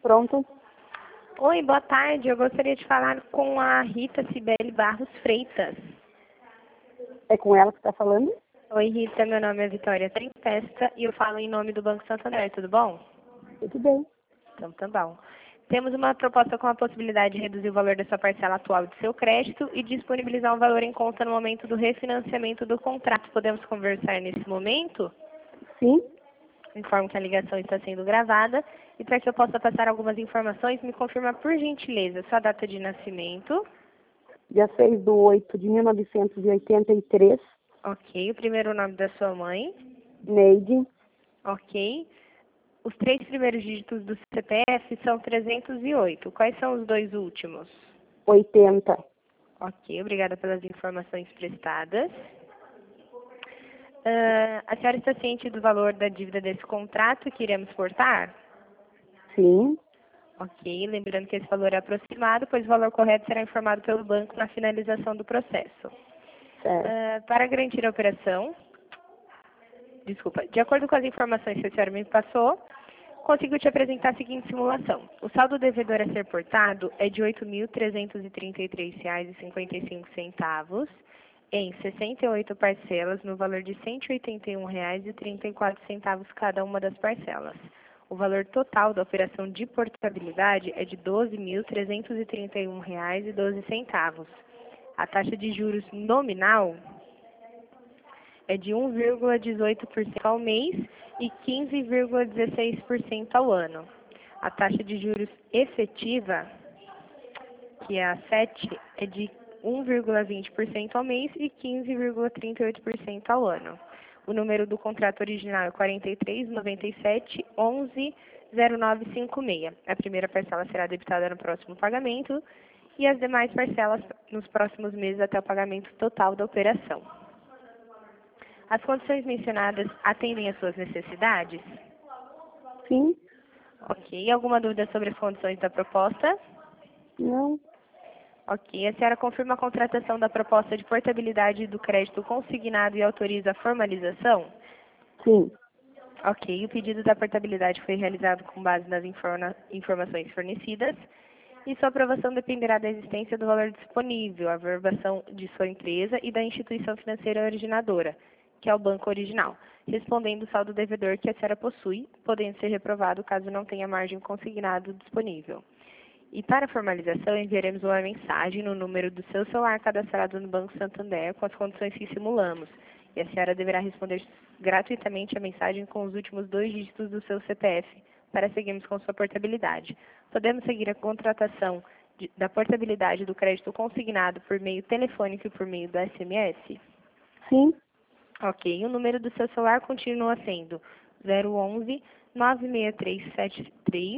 Pronto? Oi, boa tarde. Eu gostaria de falar com a Rita Cibele Barros Freitas. É com ela que está falando? Oi, Rita. Meu nome é Vitória Tempesta e eu falo em nome do Banco Santander. Tudo bom? Tudo bem. Então, tá bom. Temos uma proposta com a possibilidade de reduzir o valor da sua parcela atual de seu crédito e disponibilizar um valor em conta no momento do refinanciamento do contrato. Podemos conversar nesse momento? Sim? Informo que a ligação está sendo gravada. E para que eu possa passar algumas informações, me confirma por gentileza sua data de nascimento. Dia 6/8/1983, Ok. O primeiro nome da sua mãe. Neide, Ok. Os 3 primeiros dígitos do CPF são 308. Quais são os 2 últimos? 80. Ok. Obrigada pelas informações prestadas. A senhora está ciente do valor da dívida desse contrato que iremos cortar? Sim, Ok, lembrando que esse valor é aproximado, pois o valor correto será informado pelo banco na finalização do processo. certo. Para garantir a operação, de acordo com as informações que a senhora me passou, consigo te apresentar a seguinte simulação. O saldo devedor a ser portado é de R$ 8.333,55 em 68 parcelas no valor de R$ 181,34 cada uma das parcelas. O valor total da operação de portabilidade é de R$ 12.331,12. A taxa de juros nominal é de 1,18% ao mês e 15,16% ao ano. A taxa de juros efetiva, que é a 7, é de 1,20% ao mês e 15,38% ao ano. O número do contrato original é 43.97.11.0956. A primeira parcela será debitada no próximo pagamento e as demais parcelas nos próximos meses até o pagamento total da operação. As condições mencionadas atendem às suas necessidades? Sim? Ok. Alguma dúvida sobre as condições da proposta? Não? Ok. A senhora confirma a contratação da proposta de portabilidade do crédito consignado e autoriza a formalização? Sim. Ok. O pedido da portabilidade foi realizado com base nas informações fornecidas e sua aprovação dependerá da existência do valor disponível, a verbação de sua empresa e da instituição financeira originadora, que é o banco original, respondendo o saldo devedor que a senhora possui, podendo ser reprovado caso não tenha margem consignado disponível. E para a formalização, enviaremos uma mensagem no número do seu celular cadastrado no Banco Santander com as condições que simulamos. E a senhora deverá responder gratuitamente a mensagem com os últimos 2 dígitos do seu CPF para seguirmos com sua portabilidade. Podemos seguir a contratação da portabilidade do crédito consignado por meio telefônico e por meio do SMS? Sim? Ok. O número do seu celular continua sendo 011 96373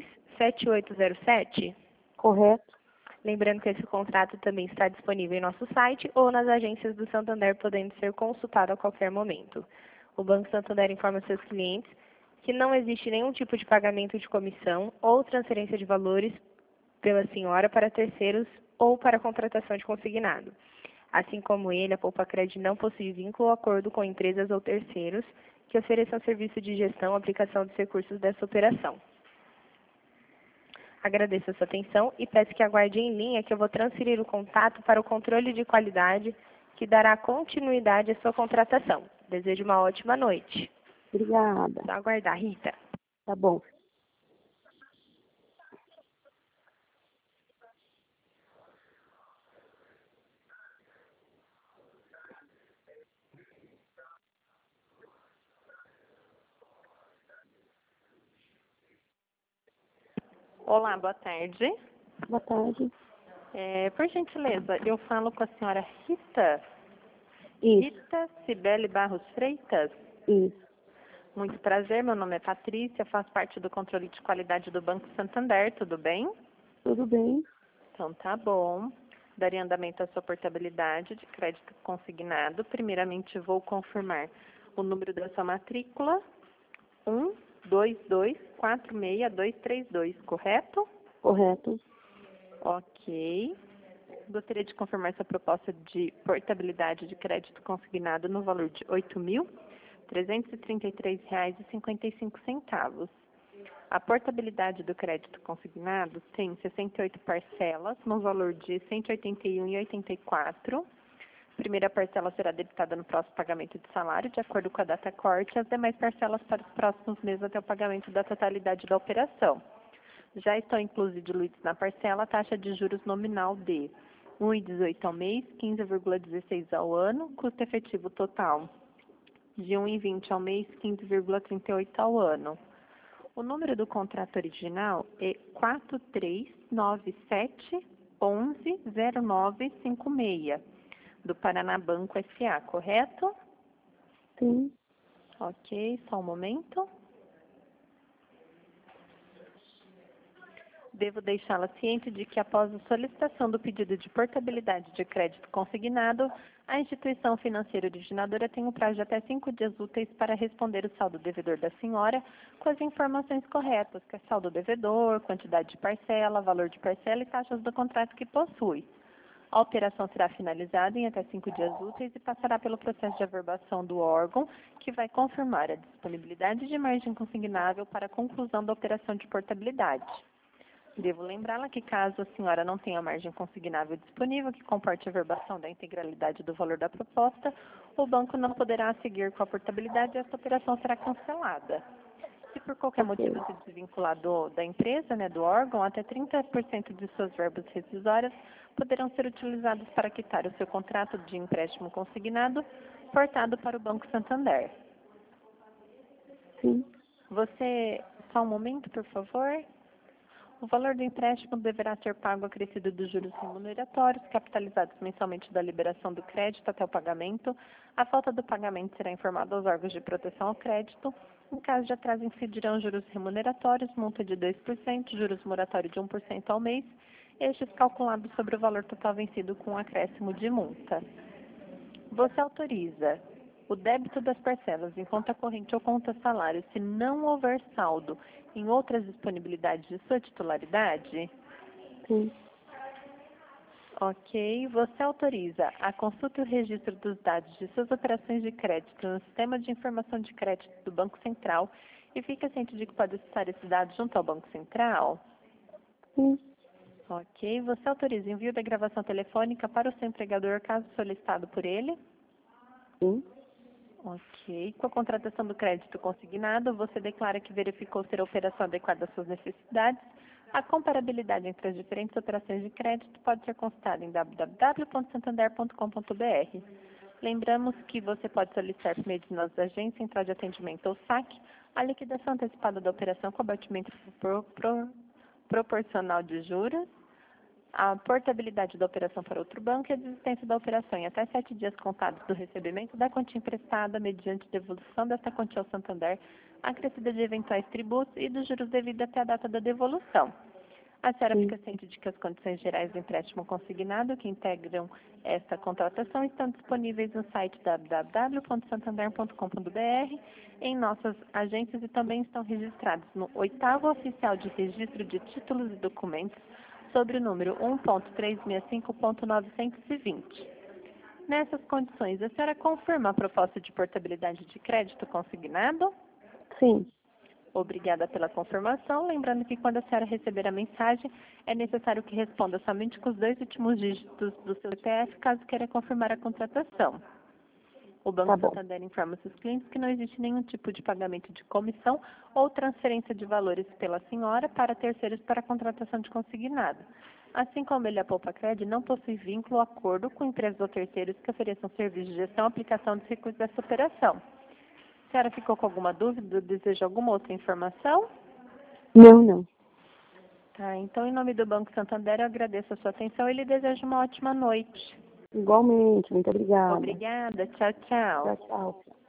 7807? Correto. Lembrando que esse contrato também está disponível em nosso site ou nas agências do Santander, podendo ser consultado a qualquer momento. O Banco Santander informa seus clientes que não existe nenhum tipo de pagamento de comissão ou transferência de valores pela senhora para terceiros ou para contratação de consignado. Assim como ele, a Poupa-Cred não possui vínculo ou acordo com empresas ou terceiros que ofereçam serviço de gestão ou aplicação dos recursos dessa operação. Agradeço a sua atenção e peço que aguarde em linha que eu vou transferir o contato para o controle de qualidade que dará continuidade à sua contratação. Desejo uma ótima noite. Obrigada. Só aguardar, Rita. Tá bom. Olá, boa tarde. Boa tarde. Por gentileza, eu falo com a senhora Rita. Isso, Rita Cibele Barros Freitas. isso. Muito prazer, meu nome é Patrícia, faço parte do controle de qualidade do Banco Santander, tudo bem? Tudo bem? Então tá bom. Daria andamento à sua portabilidade de crédito consignado. Primeiramente vou confirmar o número da sua matrícula, 122462232, correto? Correto. Ok. Gostaria de confirmar sua proposta de portabilidade de crédito consignado no valor de R$ 8.333,55. A portabilidade do crédito consignado tem 68 parcelas, no valor de R$ 181,84. A primeira parcela será debitada no próximo pagamento de salário, de acordo com a data corte, e as demais parcelas para os próximos meses até o pagamento da totalidade da operação. Já estão inclusos e diluídos na parcela a taxa de juros nominal de R$ 1,18 ao mês, 15,16 ao ano, custo efetivo total de R$ 1,20 ao mês, 15,38 ao ano. O número do contrato original é 4397110956, do Paraná Banco S.A., correto? Sim. Ok, só um momento. Devo deixá-la ciente de que, após a solicitação do pedido de portabilidade de crédito consignado, a instituição financeira originadora tem um prazo de até 5 dias úteis para responder o saldo devedor da senhora com as informações corretas, que é saldo devedor, quantidade de parcela, valor de parcela e taxas do contrato que possui. A operação será finalizada em até 5 dias úteis e passará pelo processo de averbação do órgão, que vai confirmar a disponibilidade de margem consignável para a conclusão da operação de portabilidade. Devo lembrá-la que, caso a senhora não tenha margem consignável disponível que comporte a averbação da integralidade do valor da proposta, o banco não poderá seguir com a portabilidade e esta operação será cancelada. Se por qualquer motivo se desvincular da empresa, do órgão, até 30% de suas verbas rescisórias poderão ser utilizadas para quitar o seu contrato de empréstimo consignado portado para o Banco Santander. Sim. Só um momento, por favor. O valor do empréstimo deverá ser pago acrescido dos juros remuneratórios, capitalizados mensalmente da liberação do crédito até o pagamento. A falta do pagamento será informada aos órgãos de proteção ao crédito. Em caso de atraso, incidirão juros remuneratórios, multa de 2%, juros moratórios de 1% ao mês, estes calculados sobre o valor total vencido com acréscimo de multa. Você autoriza o débito das parcelas em conta corrente ou conta salário, se não houver saldo em outras disponibilidades de sua titularidade? Sim. Ok. Você autoriza a consulta e o registro dos dados de suas operações de crédito no Sistema de Informação de Crédito do Banco Central e fica ciente de que pode acessar esses dados junto ao Banco Central? Sim. Ok. Você autoriza o envio da gravação telefônica para o seu empregador, caso solicitado por ele? Sim. Ok. Com a contratação do crédito consignado, você declara que verificou ser a operação adequada às suas necessidades. A comparabilidade entre as diferentes operações de crédito pode ser consultada em www.santander.com.br. Lembramos que você pode solicitar por meio de nossas agências, central de atendimento ou saque, a liquidação antecipada da operação com abatimento proporcional de juros, a portabilidade da operação para outro banco e a desistência da operação em até 7 dias contados do recebimento da quantia emprestada mediante devolução desta quantia ao Santander, acrescida de eventuais tributos e dos juros devidos até a data da devolução. A senhora fica ciente de que as condições gerais do empréstimo consignado que integram esta contratação estão disponíveis no site www.santander.com.br, em nossas agências e também estão registrados no 8º Oficial de Registro de Títulos e Documentos, sobre o número 1.365.920. Nessas condições, a senhora confirma a proposta de portabilidade de crédito consignado? Sim. Obrigada pela confirmação. Lembrando que quando a senhora receber a mensagem, é necessário que responda somente com os 2 últimos dígitos do seu CPF, caso queira confirmar a contratação. O Banco Santander informa seus clientes que não existe nenhum tipo de pagamento de comissão ou transferência de valores pela senhora para terceiros para a contratação de consignado. Assim como ele, a Poupa-Cred, não possui vínculo ou acordo com empresas ou terceiros que ofereçam serviços de gestão e aplicação dos recursos dessa operação. A senhora ficou com alguma dúvida ou deseja alguma outra informação? Não. Tá, então, em nome do Banco Santander, eu agradeço a sua atenção e lhe desejo uma ótima noite. Igualmente. Muito obrigada. Obrigada. Tchau, tchau. Tchau, tchau.